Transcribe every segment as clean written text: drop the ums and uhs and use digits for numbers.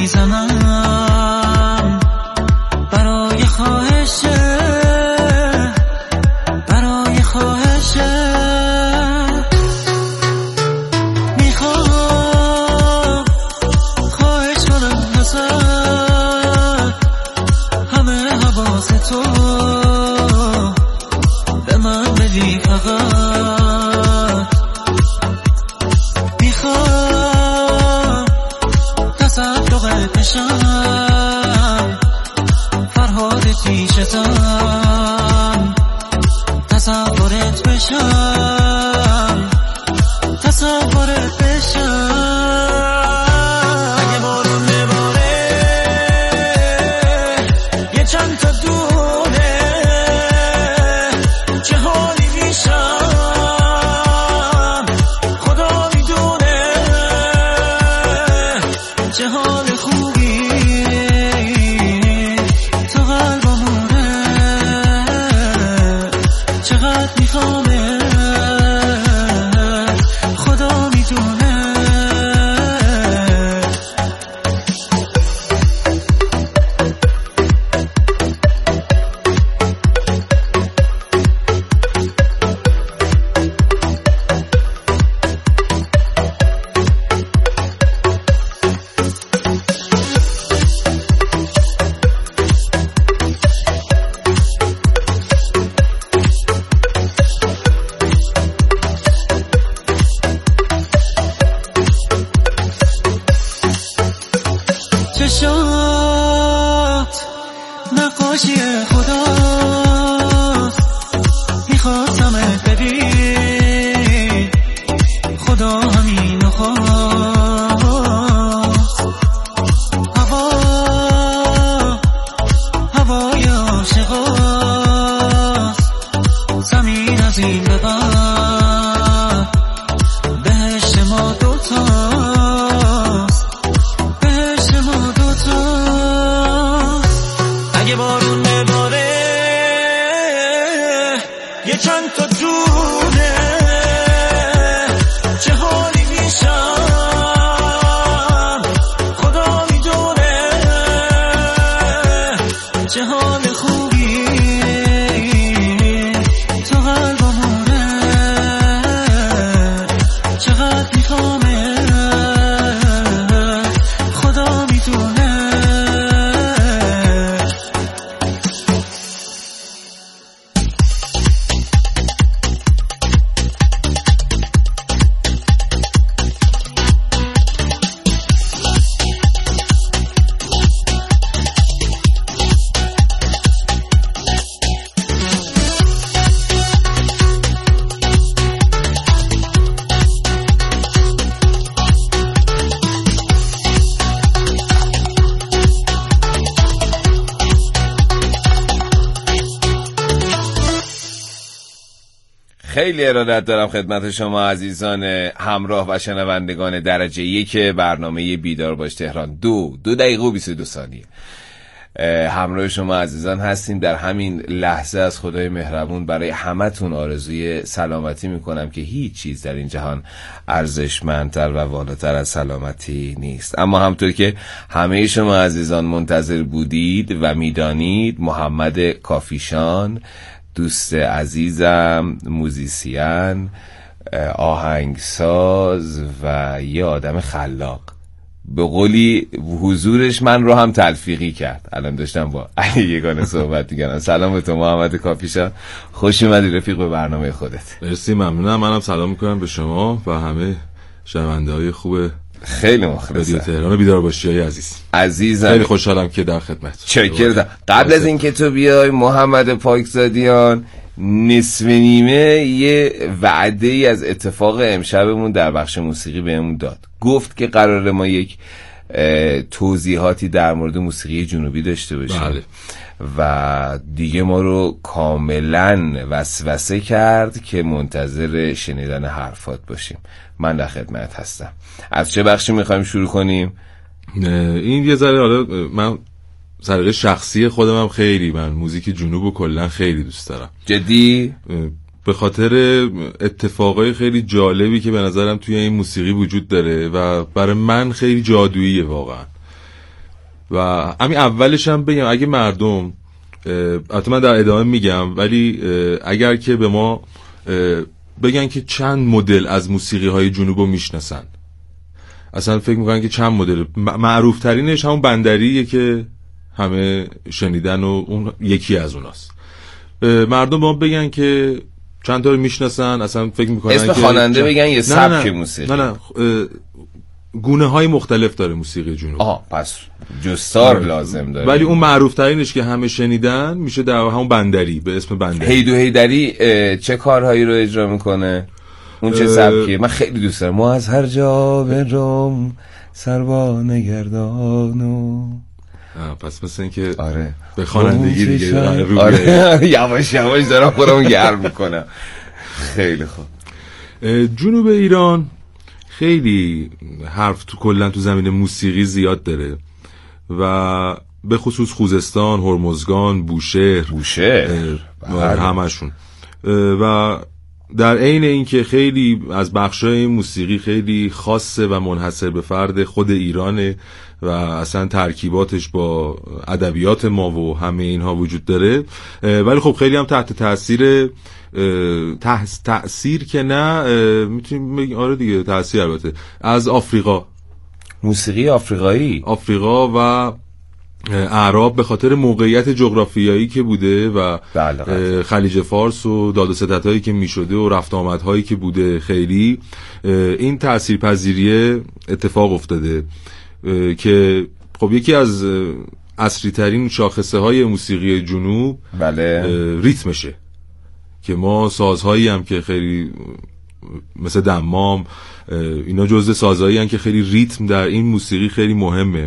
میزنم برای خواهشه، برای خواهشه. میخوام خواهش کنم ازت همه حواس تو به من بدی فقط. میخوام تصدقت بشم فرهاد پیشتم، تصورت بشم، تصورت بشم. اگه بارون بباره یه چند تا دونه چه حالی میشم خدا میدونه، چه حال خوبی تو قلبمونه، چقدر میخوامه خدا میدونه. چشات نقاشی خداست، میخواستمت ببین خدا همینو خواست. هوای عاشقاست، زمین از این به بعد بهشت ما دوتاست، بهشت ما دوتاست. اگه بارون بباره یه چند تا دونه چه حالی میشم خدا میدونه، چه حال خوبی تو قلبمونه، چقدر میخوامه خدا میدونه. خیلی ارادت دارم خدمت شما عزیزان همراه و شنوندگان درجه 1 برنامه بیدار باش تهران. 2 دقیقه و 22 ثانیه همراه شما عزیزان هستیم. در همین لحظه از خدای مهربون برای همتون آرزوی سلامتی میکنم که هیچ چیز در این جهان ارزشمندتر و والاتر از سلامتی نیست. اما همطور که همه شما عزیزان منتظر بودید و میدانید، محمد کافیشان، دوست عزیزم، موزیسین، آهنگساز و یه آدم خلاق، به قولی حضورش من رو هم تلفیقی کرد. الان داشتم با علی یگانه صحبت می‌کردم. سلام به تو محمد کافیشان، خوش اومدی رفیق به برنامه خودت. مرسی، ممنونم. منم سلام میکنم به شما و همه شنونده‌های خوب خیلی مخلصم رادیو تهران بیدار باشی عزیزم. خیلی خوشحالم که در خدمت. چکردم. قبل از اینکه تو بیای محمد پاکزادیان، نصف نیمه یه وعده ای از اتفاق امشبمون در بخش موسیقی بهمون داد. گفت که قراره ما یک توضیحاتی در مورد موسیقی جنوبی داشته باشیم. بله. و دیگه ما رو کاملا وسوسه کرد که منتظر شنیدن حرفات باشیم. من در خدمت هستم. از چه بخشی میخوایم شروع کنیم؟ این یه ذره حالا من سلیقه شخصی خودم هم خیلی من موزیک جنوب و کلا خیلی دوست دارم. جدی؟ به خاطر اتفاقای خیلی جالبی که به نظرم توی این موسیقی وجود داره و برای من خیلی جادوییه واقعا. و همین اولش هم بگم اگه مردم البته من در ادامه میگم، ولی اگر که به ما بگن که چند مدل از موسیقی های جنوبو میشناسن، اصلا فکر میکنن که چند مدل، معروف ترینش همون بندریه که همه شنیدن و اون یکی از اوناست. مردم به ما بگن که چند تا رو میشناسن، اصلا فکر میکنن اسم خواننده بگن یه سبک موسیقی. نه گونه های مختلف داره موسیقی جنوب. پس جستار لازم داره. ولی اون معروف ترینش که همه شنیدن میشه در همون بندری، به اسم بندری. هیدو هیدری چه کارهایی رو اجرا میکنه؟ اون چه سبکیه؟ من خیلی دوست دارم. ما از هر جا برم سربان گردانو. پس مثل این که آره به خوانندگی دیگه آره یواش یواش دارم خودمو گرم میکنم. خیلی خوب. جنوب ایران خیلی حرف تو کلا تو زمین موسیقی زیاد داره و به خصوص خوزستان، هرمزگان، بوشهر همشون. و در عین اینکه خیلی از بخشای موسیقی خیلی خاصه و منحصر به فرد خود ایرانه و اصلا ترکیباتش با ادبیات ما و همه اینها وجود داره، ولی خب خیلی هم تحت تأثیر که نه میتونیم بگیم آره دیگه تأثیر البته از آفریقا، موسیقی آفریقا و اعراب به خاطر موقعیت جغرافیایی که بوده و خلیج فارس و داد و ستدهایی که میشده و رفت آمدهایی که بوده، خیلی این تأثیرپذیری اتفاق افتاده که خب یکی از اصلی ترین شاخصه های موسیقی جنوب ریتمشه که ما سازهایی هم که خیلی مثل دمام اینا جزء سازهایی هم که خیلی ریتم در این موسیقی خیلی مهمه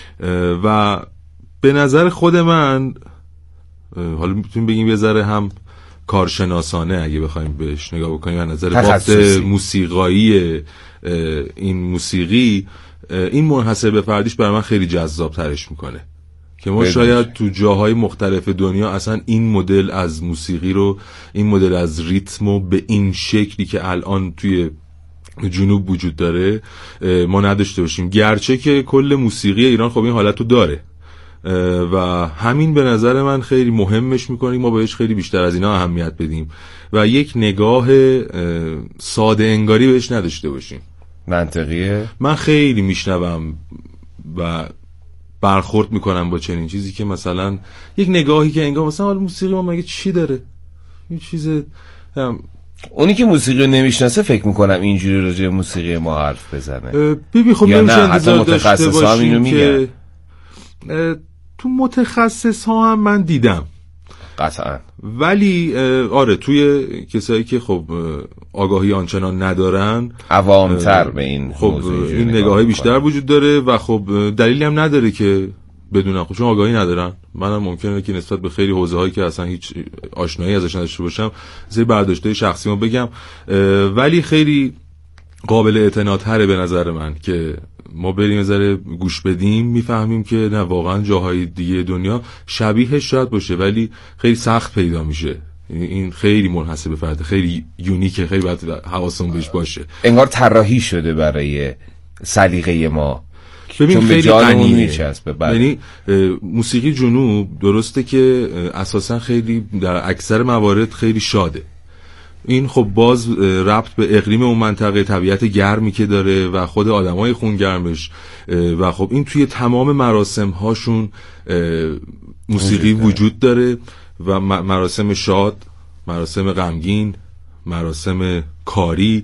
و به نظر خود من حالا میتونیم بگیم یه ذره هم کارشناسانه اگه بخوایم بهش نگاه بکنیم از نظر بافت موسیقایی این موسیقی، این منحصر به فردیش برای من خیلی جذاب ترش میکنه که ما شاید تو جاهای مختلف دنیا اصلا این مدل از موسیقی رو، این مدل از ریتمو به این شکلی که الان توی جنوب وجود داره ما نداشته باشیم، گرچه که کل موسیقی ایران خب این حالت رو داره و همین به نظر من خیلی مهمش میکنه ما بهش خیلی بیشتر از اینا اهمیت بدیم و یک نگاه ساده انگاری بهش نداشته باشیم. منطقیه. من خیلی میشنوم و برخورد میکنم با چنین چیزی که مثلا یک نگاهی که انگار مثلا موسیقی ما مگه چی داره، این چیز اونی که موسیقی نمیشناسه فکر میکنم اینجوری راجع موسیقی ما حرف بزنه. خب یا نه حتی متخصص ها اینو میگن. تو متخصص ها هم من دیدم قطعا، ولی آره توی کسایی که خب آگاهی آنچنان ندارن عوام‌تر به این خب این نگاهی بیشتر وجود داره و خب دلیلی هم نداره که بدونن، خب چون آگاهی ندارن. منم ممکنه که نسبت به خیلی حوزه هایی که اصلا هیچ آشنایی ازش نداشته باشم زیر برداشته شخصیمو بگم، ولی خیلی قابل اعتنادتره به نظر من که ما بریم ذره گوش بدیم، میفهمیم که نه واقعا جاهای دیگه دنیا شبیهش شاید باشه ولی خیلی سخت پیدا میشه. این خیلی منحصر به فرد، خیلی یونیکه، خیلی باید حواسمون بهش باشه. انگار طراحی شده برای سلیقه ما. ببین خیلی غنیه. یعنی موسیقی جنوب درسته که اساسا خیلی در اکثر موارد خیلی شاده. این خب باز ربط به اقلیم اون منطقه، طبیعت گرمی که داره و خود آدمای خونگرمش و خب این توی تمام مراسم هاشون موسیقی وجود داره و مراسم شاد، مراسم غمگین، مراسم کاری،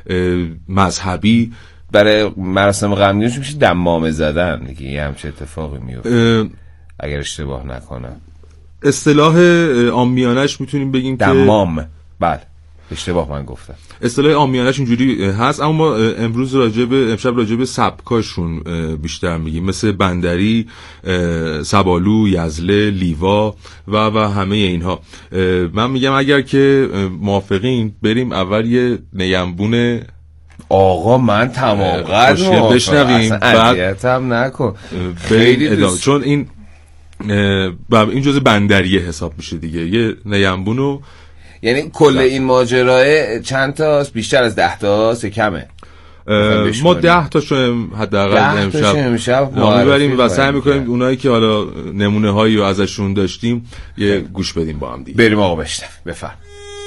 مذهبی. برای مراسم غمگینش میشه دمامه زدن دیگه، یه همچه اتفاقی میفته اگر اشتباه نکنم. اصطلاح عامیانش میتونیم بگیم دمام. بله اشتباه من گفتم. اصطلاح عامیانش اینجوری هست، اما ما امروز امشب راجع به سبکاشون بیشتر میگیم، مثل بندری، سبالو، یزله، لیوا و همه اینها. من میگم اگر که موافقین بریم اول یه نیمبون آقا من تمام قد بشنویم، بعد هم نکن خیلی ادامه، چون این جزء بندریه حساب میشه دیگه. یه نیمبونو یعنی کل این ماجرای چند تاست؟ بیشتر از 10 تاست یا کمه؟ ما 10 تاشو حداقل امشب میبریم و سعی میکنیم اونایی که حالا نمونه هایی رو ازشون داشتیم یه گوش بدیم با هم دیگه. بریم آقا بشنویم. بفرم.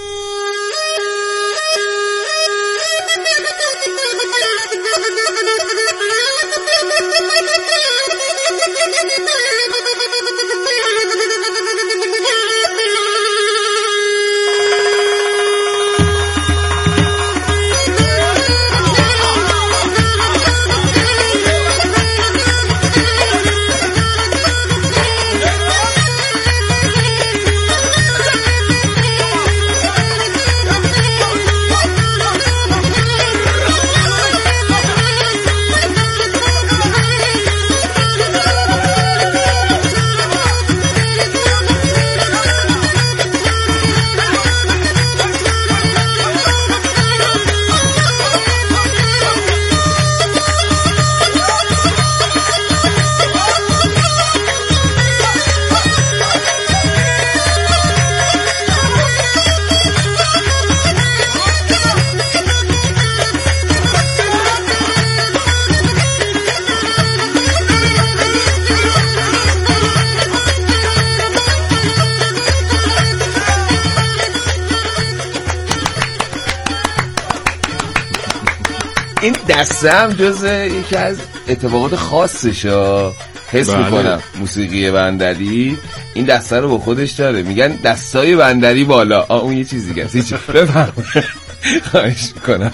این دسته هم جز یکی از اتفاقات خاصشه. حس میکنم موسیقی بندری این دسته رو با خودش داره. میگن دستای بندری بالا. اون یه چیزی دیگه است. بفهم. خواهش میکنم.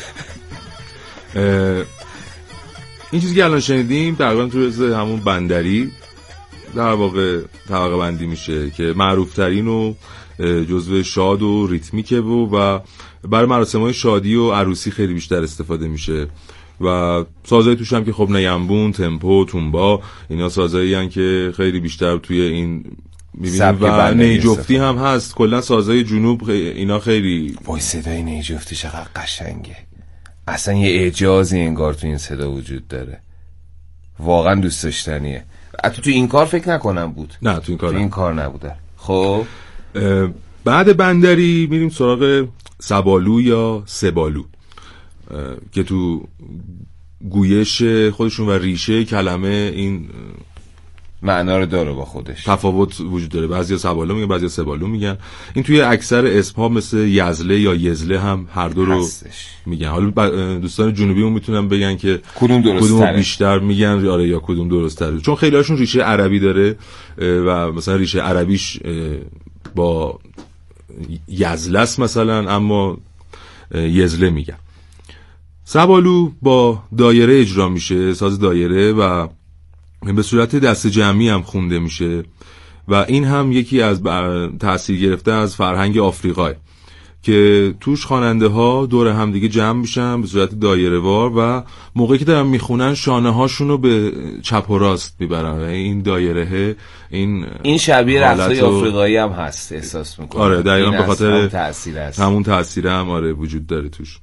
این چیزی که الان شنیدیم تقریبا تو همون بندری در واقع طبقه بندی میشه که معروف ترین و جزو شاد و ریتمیکه و برای مراسم‌های شادی و عروسی خیلی بیشتر استفاده میشه و سازهای توش هم که خب نیمبون، تمپو، تومبا اینا سازهایی هستن که خیلی بیشتر توی این میبینیم و نیجفتی هم هست. کلا سازهای جنوب اینا خیلی وای صدای نیجفتی چقدر قشنگه. اصلا یه اعجازی انگار تو این صدا وجود داره. واقعا دوست داشتنیه. تو این کار فکر نکنم بود. نه تو این کار نبوده. خب بعد بندری میریم سراغ سبالو یا سبالو که تو گویش خودشون و ریشه کلمه این معنا رو داره با خودش. تفاوت وجود داره. بعضیا سبالو میگن، بعضیا سبالو میگن. این توی اکثر اسم‌ها مثل یزله یا یزله هم هر دو رو میگن. حالا دوستان جنوبی هم میتونن بگن که کدوم بیشتر میگن آره یا کدوم درست‌تره، چون خیلی هاشون ریشه عربی داره و مثلا ریشه عربیش با یزله است مثلا، اما یزله میگن. سبالو با دایره اجرا میشه، ساز دایره، و به صورت دست جمعی هم خونده میشه و این هم یکی از تأثیر گرفته از فرهنگ آفریقای که توش خواننده ها دور هم دیگه جمع میشن به صورت دایره وار و موقعی که دارن میخونن شانه هاشونو به چپ و راست میبرن. این دایره این شبیه رقصای آفریقایی هم هست احساس میکنم. آره دقیقاً به خاطر همون تأثیر هم آره وجود داره توش.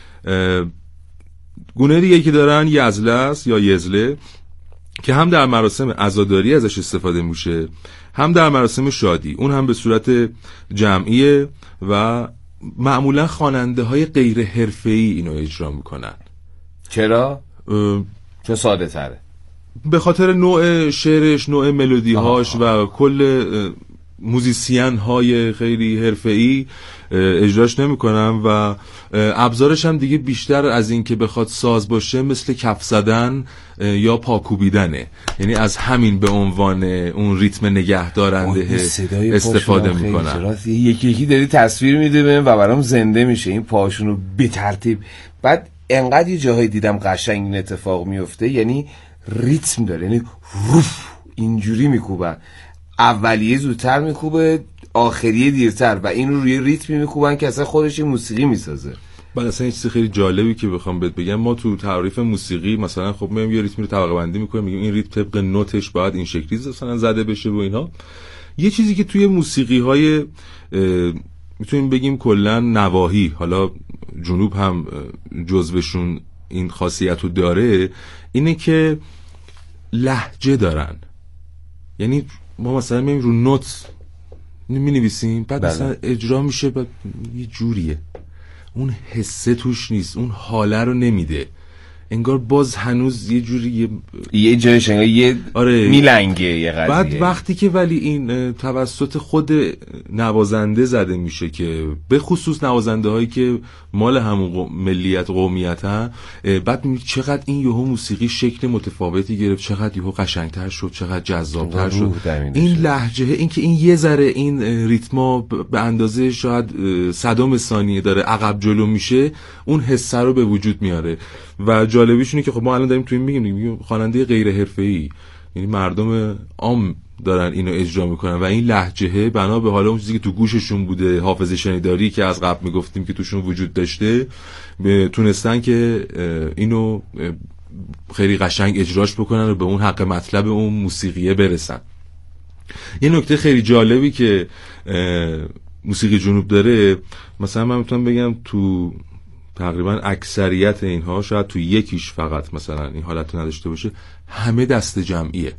گونه دیگه که دارن یزله است یا یزله که هم در مراسم عزاداری ازش استفاده میشه هم در مراسم شادی. اون هم به صورت جمعیه و معمولا خواننده های غیر حرفه‌ای اینو اجرا میکنن. چرا؟ چون ساده تره. به خاطر نوع شعرش، نوع ملودی هاش و کل موزیسین های خیلی حرفه‌ای اجراش نمیکنن و ابزارش هم دیگه بیشتر از این که بخواد ساز باشه مثل کف زدن یا پاکوبیدنه، یعنی از همین به عنوان اون ریتم نگه دارنده استفاده میکنن. یکی یکی داری تصویر میده بهم و برام زنده میشه این پاشونو به ترتیب. بعد انقدر یه جاهای دیدم قشنگ این اتفاق میفته، یعنی ریتم داره، یعنی اینجوری میکوبن، اولیه زودتر میکوبه آخریه دیرتر و این رو روی ریتمی میکوبن که اصلا خودش یه موسیقی میسازه. بعد اصلا این چیز خیلی جالبی که بخوام بهت بگم، ما تو تعریف موسیقی مثلا خب میایم یه ریتمی رو طبقه بندی میکنیم، میگیم این ریتم طبق نوتش باید این شکلی مثلا زده بشه و اینها. یه چیزی که توی موسیقی های میتونیم بگیم کلا نواحی، حالا جنوب هم جزوشون این خاصیت رو داره، اینه که لهجه دارن. یعنی ما مثلا میایم رو نوت می‌نویسیم بعد مثلا اجرا میشه بعد یه جوریه، اون حسه توش نیست، اون حاله رو نمیده، انگار باز هنوز یه جوری یه جایش انگار یه آره میلنگه یه قضیه. بعد وقتی که ولی این توسط خود نوازنده زده میشه که به خصوص نوازنده هایی که مال همون ملیت قومیتن، بعد میبینی چقدر این یهو موسیقی شکل متفاوتی گرفت، چقدر یهو قشنگتر شد، چقدر جذابتر شد. این لهجه، این که این یه ذره این ریتما به اندازه شاید 100 ثانیه داره عقب جلو میشه، اون حس رو به وجود میاره. و جالبیش اینه که خب ما الان داریم تو این میگیم خواننده غیر حرفه‌ای، یعنی مردم عام دارن اینو اجرا میکنن و این لهجه بنا به حال اون چیزی که تو گوششون بوده، حافظه شنیداری که از قبل میگفتیم که توشون وجود داشته، تونستن که اینو خیلی قشنگ اجراش بکنن و به اون حق مطلب اون موسیقیه برسن. یه نکته خیلی جالبی که موسیقی جنوب داره، مثلا من میتونم بگم تو تقریبا اکثریت اینها، شاید تو یکیش فقط مثلا این حالت نداشته باشه، همه دست جمعیه.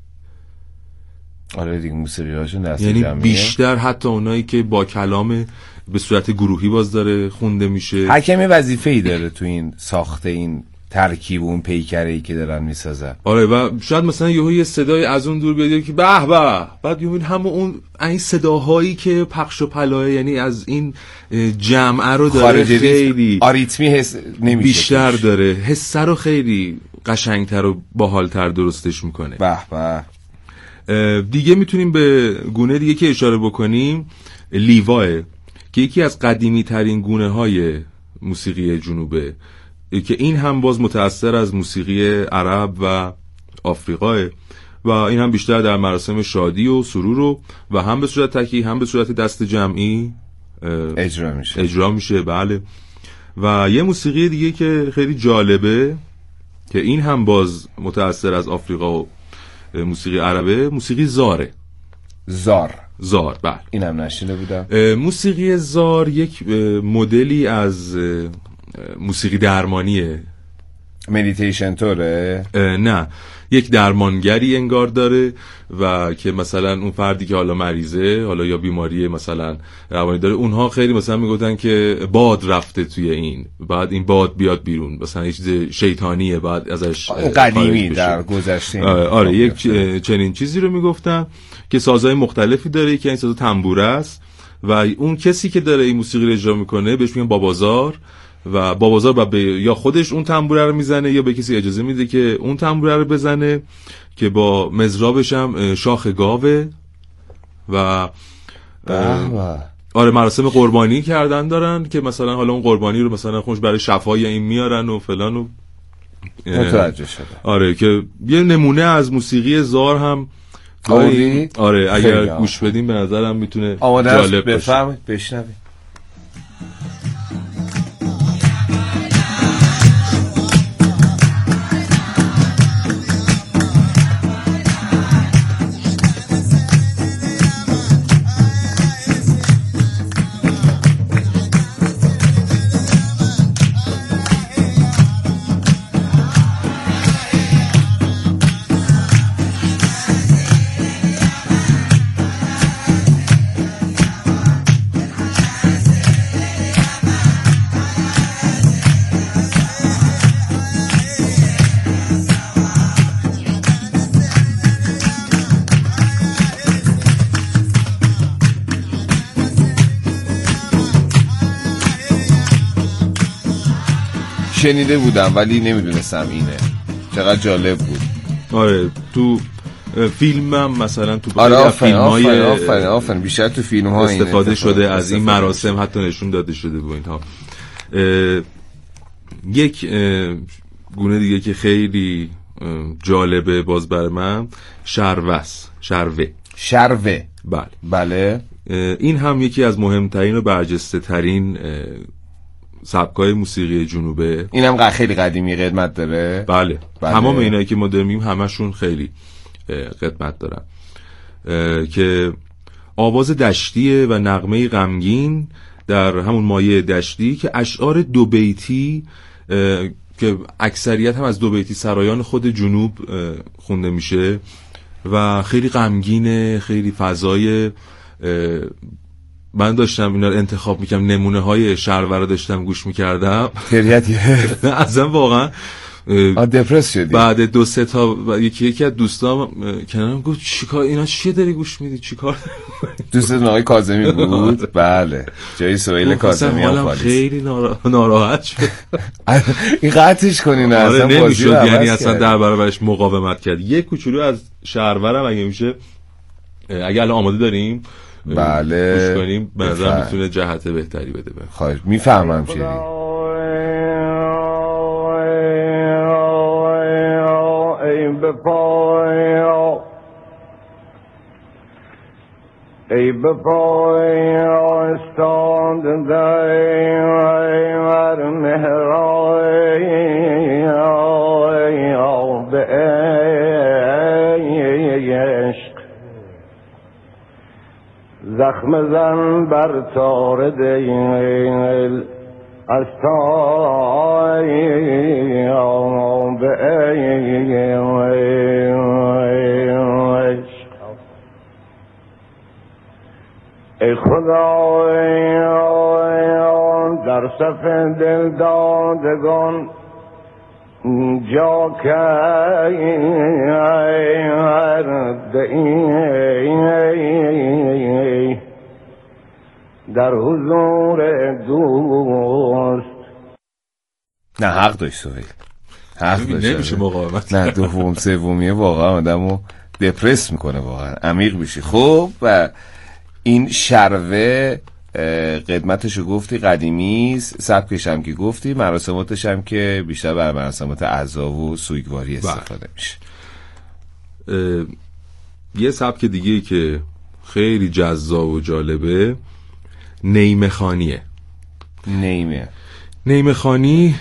آره دیگه موسیقی هاشون دست یعنی جمعیه، بیشتر حتی اونایی که با کلام به صورت گروهی باز داره خونده میشه. هر کمی وظیفه‌ای داره تو این ساخته این ترکیب و اون پیکره‌ای که دارن میسازن. آره و شاید مثلا یه صدای از اون دور بیاد که به به، بعد یهو همون اون این صداهایی که پخش و پلاه، یعنی از این جمعه رو داره خیلی آریتمی حس نمیشه، بیشتر داره، حس رو خیلی قشنگتر و باحالتر درستش میکنه. به به. دیگه میتونیم به گونه دیگه که اشاره بکنیم، لیواه که یکی از قدیمی ترین گونه های موسیقی جنوبه که این هم باز متأثر از موسیقی عرب و آفریقاه و این هم بیشتر در مراسم شادی و سرور و هم به صورت تکی هم به صورت دست جمعی اجرا میشه. بله. و یه موسیقی دیگه که خیلی جالبه که این هم باز متأثر از آفریقا و موسیقی عربه، موسیقی زاره. زار بله، این هم نشینده بودم. موسیقی زار یک مدلی از موسیقی درمانیه. مدیتیشن توره؟ نه، یک درمانگری انگار داره و که مثلا اون فردی که حالا مریضه، حالا یا بیماری مثلا روانی داره، اونها خیلی مثلا میگفتن که باد رفته توی این، بعد این باد بیاد بیرون، مثلا یه چیز شیطانیه، بعد ازش قدیمی در گذشته. آره یک چنین چیزی رو میگفتن که سازهای مختلفی داره که این ساز تنبوره است و اون کسی که داره این موسیقی رو اجرا میکنه بهش میگن بابازار و بابازار یا خودش اون تنبوره رو میزنه یا به کسی اجازه میده که اون تنبوره رو بزنه که با مزرابش هم شاخ گاوه و آره مراسم قربانی کردن دارن که مثلا حالا اون قربانی رو مثلا خوش برای شفای این میارن و فلان و متوجه شده. آره که یه نمونه از موسیقی زار هم آره اگر گوش بدیم به نظرم میتونه جالب باشه. بفهمید بشنوید. شنیده بودم ولی نمیدونستم اینه. چقدر جالب بود. آره تو فیلم هم مثلا تو آفرین بیشتر تو فیلم ها استفاده شده از این مراسم، حتی نشون داده شده بود اینها. یک گونه دیگه که خیلی جالبه باز بر من، شروه. بله. این هم یکی از مهمترین و برجسته ترین سبکای موسیقی جنوبه. اینم خیلی قدیمی قدمت داره. بله. تمام اینایی که ما داریم همشون خیلی قدمت دارن که آواز دشتیه و نغمه غمگین در همون مایه دشتی که اشعار دو بیتی که اکثریت هم از دو بیتی سرایان خود جنوب خونده میشه و خیلی غمگینه، خیلی فضای من داشتم اینا رو انتخاب میکردم، نمونه های شهرور رو داشتم گوش میکردم، تریت اصلا واقعا دپرس شدی. بعد 2-3 تا یکی از دوستام کنارم گفت چیکار اینا چیه داری گوش میدی چیکار؟ دوستت آقای کاظمی بود؟ بله، جای سهیل کاظمی هم خالی. خیلی ناراحت شد. این قطعش کنین اصلا نمیشد، یعنی اصلا در برابرش مقاومت کرد. یک کوچولو از شهرورم اگه میشه، اگه الان آماده داریم بله گوش کنیم، به نظر میتونه جهت بهتری بده. خواهش میفهمم چی ای بپای استاد در مهرای به عشق زخم زن بر تار دیل از تای به عشق ای خدای در صف دل دادگان جا کرده در حضور دوست. نه حق داشت سهیل، حق داشت، نمیشه مقاومت. نه دوم سومیه واقعا آدمو دپرس میکنه، واقعا عمیق میشه. خب و این شروه قدمتشو گفتی قدیمی است، سبکش هم که گفتی، مراسماتش هم که بیشتر بر مراسمات عزا و سوگواری استفاده میشه. یه سبک دیگه که خیلی جذاب و جالبه نیمه خانیه. نیمه خانی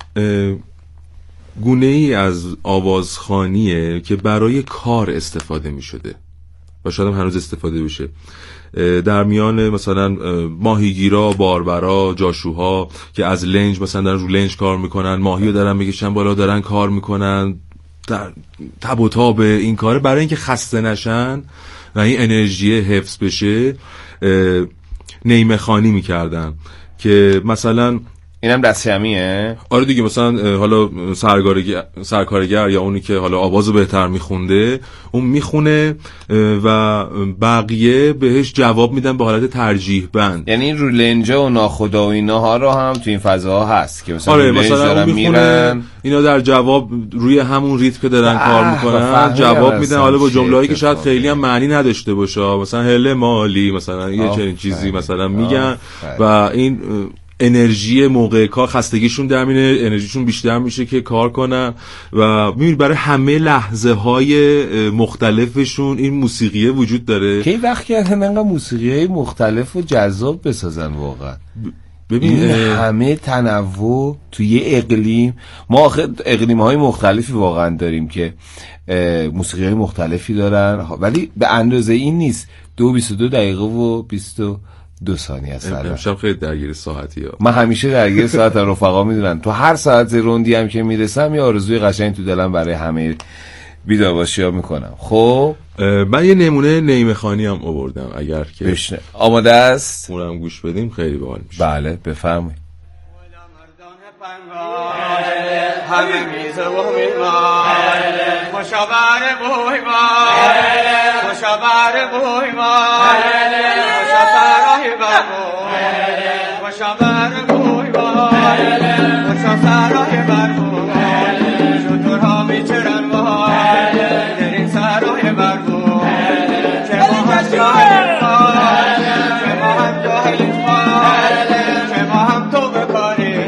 گونه ای از آوازخانیه که برای کار استفاده می شده و شاید هم هنوز استفاده بشه. در میان مثلا ماهیگیرا، باربرا، جاشوها که از لنج مثلا دارن رو لنج کار میکنن، ماهی رو دارن میکشن بالا، دارن کار میکنن، در تب و تاب این کاره، برای اینکه خسته نشن و این انرژی حفظ بشه نیمه خانی میکردن که مثلا اینم دست جمعیه. آره دیگه، مثلا حالا سرکارگر یا اونی که حالا آوازو بهتر میخونده اون میخونه و بقیه بهش جواب میدن به حالت ترجیح بند. یعنی این رو لنجا و ناخدا و اینها رو هم تو این فضاها هست که مثلا آره مثلا اون میخونه اینا در جواب روی همون ریتم که دارن کار میکنن جواب میدن، حالا با جمله‌ای که شاید خیلی هم معنی نداشته باشه، مثلا هله مالی مثلا یه چنین چیزی مثلا میگن و این انرژی موقع کار خستگیشون در میره، انرژیشون بیشتر میشه که کار کنن و میبینی برای همه لحظه های مختلفشون این موسیقیه وجود داره. کی وقت کردن انقدر موسیقیه مختلف و جذاب بسازن واقعا. ببین همه تنوع توی اقلیم، ما آخه اقلیم های مختلفی واقعا داریم که موسیقی های مختلفی دارن، ولی به اندازه این نیست. 22 دقیقه و 22 ثانیه است. امشب خیلی درگیر ساعتی ها. من همیشه درگیر ساعتم، رفقا میدونن. تو هر ساعت روندی هم که میرسم یه آرزوی قشنگ تو دلم برای همه بیدارباشی‌ها میکنم. خب من یه نمونه نیمه خانی هم آوردم اگر که بشنه. آماده است؟ اونم گوش بدیم خیلی باحال میشه. بله بفرمایید. همه میزه و میوان خوشابر بویوان خوشابر بویوان خوشابر بویوان خوشابر بویوان خوشابر بویوان شطورها میچرن وان در این سرای بربون که ما هم جاهلیم که ما هم جاهلیم که ما هم تو بکاریم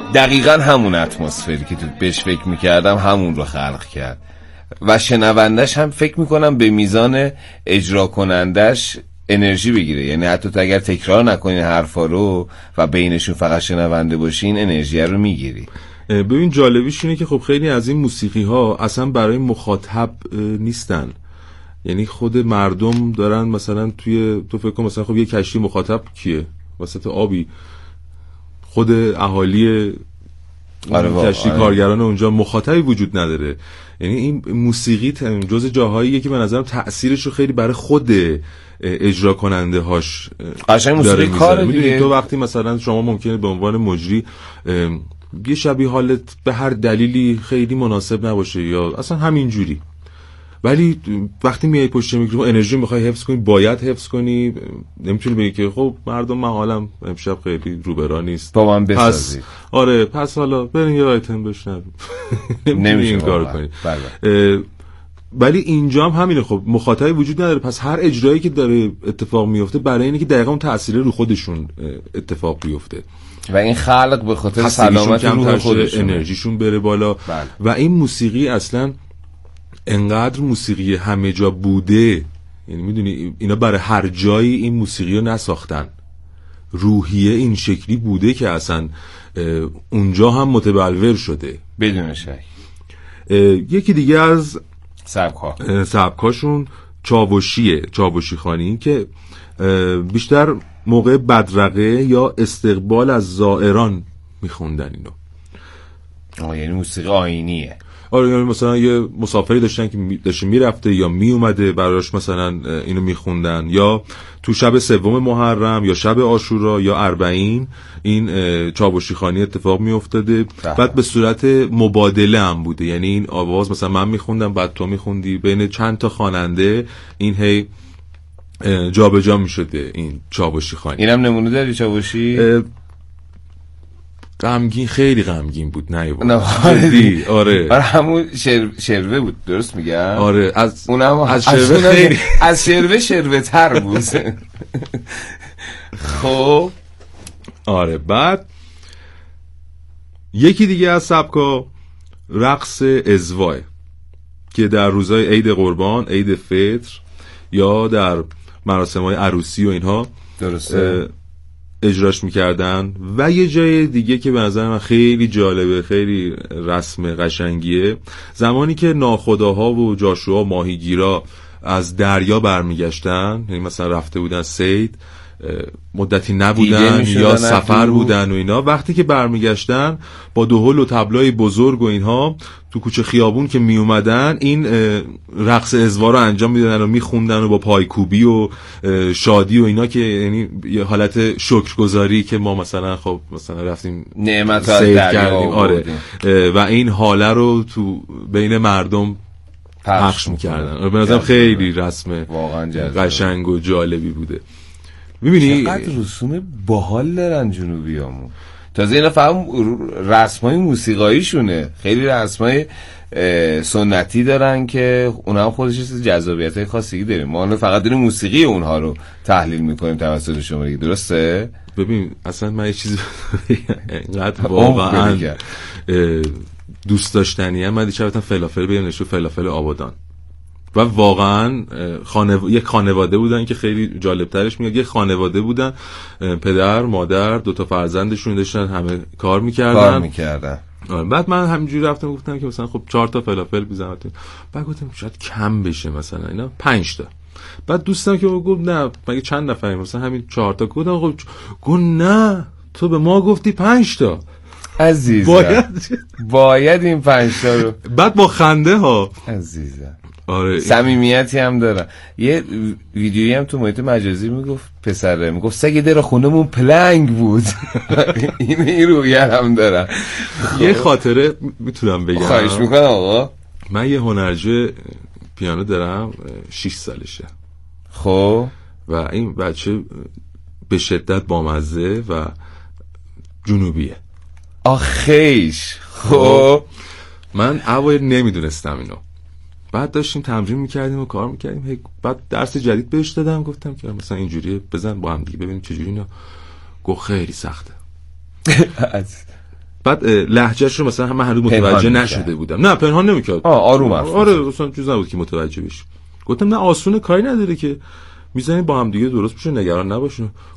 دقیقا همون اتمسفری که تو بهش فکر میکردم همون رو خلق کرد و شنوندش هم فکر میکنم به میزان اجرا کنندش انرژی بگیره. یعنی حتی تو اگر تکرار نکنین حرفا رو و بینشون فقط شنونده باشین انرژی رو میگیری. ببین جالبیش اینه که خب خیلی از این موسیقی ها اصلا برای مخاطب نیستن. یعنی خود مردم دارن مثلا تو فکر کن مثلا خب یه کشتی مخاطب کیه؟ وسط آبی خود اهالی کشتی کارگران اونجا مخاطبی وجود نداره. یعنی این موسیقی جز جاهاییه که به نظرم تأثیرش رو خیلی برای خود اجرا کننده هاش قشنگ موسیقی کار دیگه. تو وقتی مثلا شما ممکنه به عنوان مجری یه شبیه حالت به هر دلیلی خیلی مناسب نباشه یا اصلا همینجوری، ولی وقتی میای پشت میکروفون انرژی میخوای حفظ کنی، باید حفظ کنی. نمیتونی بگی که خب مردم من حالم امشب خیلی روبرا نیست با من بسازی. پس حالا بریم یه آیتم بشنویم. نمیشه این کارو کنی. ولی اینجا هم همینه. خب مخاطبی وجود نداره، پس هر اجرایی که داره اتفاق میفته برای اینه که دقیقاً اون تأثیر رو خودشون اتفاق بیفته و این خلق به خاطر سلامت روح خودشون انرژیشون بره بالا. و این موسیقی اصلا انقدر موسیقی همه جا بوده، یعنی میدونی اینا برای هر جایی این موسیقی رو نساختن، روحیه این شکلی بوده که اصلا اونجا هم متبلور شده بدون شک. یکی دیگه از سبکاشون چاوشیه، چاوشی خوانی که بیشتر موقع بدرقه یا استقبال از زائران میخوندن اینو. یعنی موسیقی آیینیه. آره، یعنی مثلا یه مسافری داشتن که داشته میرفته یا میومده براش مثلا اینو میخوندن، یا تو شب 3 محرم یا شب عاشورا یا اربعین این چاوشی خوانی اتفاق میافتاده. بعد به صورت مبادله هم بوده، یعنی این آواز مثلا من میخوندم بعد تو میخوندی، بین چند تا خواننده این هی جابجا میشده این چاوشی خوانی. اینم نمونه داری چاوشی؟ غمگین، خیلی غمگین بود. آره همون شروه بود، درست میگم؟ آره از شروه خیلی از شروه تر بود. خب آره. بعد یکی دیگه از سبکا رقص ازواه که در روزهای عید قربان، عید فطر یا در مراسم‌های عروسی و اینها درسته اجراش میکردن. و یه جای دیگه که به نظر من خیلی جالبه، خیلی رسم قشنگیه، زمانی که ناخداها و جاشوها ماهیگیرا از دریا برمیگشتن، یعنی مثلا رفته بودن صید، مدتی نبودن یا سفر بودن و اینا، وقتی که برمیگشتن با دهل و طبلای بزرگ و اینها تو کوچه خیابون که می اومدن این رقص ازوا رو انجام میدادن و میخوندن و با پایکوبی و شادی و اینا، که یعنی یه حالت شکرگزاری که ما مثلا خب مثلا رفتیم نعمت رو کردیم. آره. و این حاله رو تو بین مردم پخش میکردن. به نظرم خیلی رسم قشنگ و جالبی بوده. میبینی چقدر رسوم باحال دارن جنوبیامون. تازه اینا فهم رسمای موسیقاییشونه، خیلی رسمای سنتی دارن که اونها هم خودش جذابیتای خاصی داره. ما فقط داریم موسیقی اونها رو تحلیل میکنیم توسط شما دیگه، درسته؟ ببین اصلا من یه چیزی اینقدر واقعا دوست داشتنیه. من دیشب رفتم فلافل بگم نشو فلافل آبادان و واقعا یک خانواده بودن که خیلی جالبترش میاد. یک خانواده بودن، پدر، مادر، 2 تا فرزندشون داشتن، همه کار میکردن. بعد من همینجوری رفتم گفتم که مثلا خب 4 تا فلافل بزنم. بعد گفتم شاید کم بشه مثلا اینا 5 تا. بعد دوستم که گفت نه مگه چند نفریم مثلا همین 4 تا. گفتم خب گفت نه تو به ما گفتی 5 تا عزیزم، باید این 5 تا رو. بعد با خنده ها عزیزم، آره صمیمیتی هم دارن. یه ویدیویی هم تو محیط مجازی میگفت پسره میگفت سگ در خونمون پلنگ بود. این رویه هم دارن. یه خاطره میتونم بگم؟ خواهش میکنم آقا. من یه هنرجو پیانو دارم 6 سالشه. خب و این بچه به شدت بامزه و جنوبیه. آخیش. خب من اوایل نمیدونستم اینو، بعد داشتیم تمرین میکردیم و کار میکردیم. بعد درس جدید بهش دادم، گفتم که مثلا اینجوری بزن با هم دیگه ببینیم چجوری اینا. گفت خیلی سخته. بعد لهجهش رو مثلا من هنوز متوجه نشده بودم. نه پنهان نمیکرد، آروم حرف. آره اصلا چیز نبود که متوجه بشه. گفتم نه آسونه، کاری نداره که میزنیم با هم دیگه درست بشه، نگران نباشین.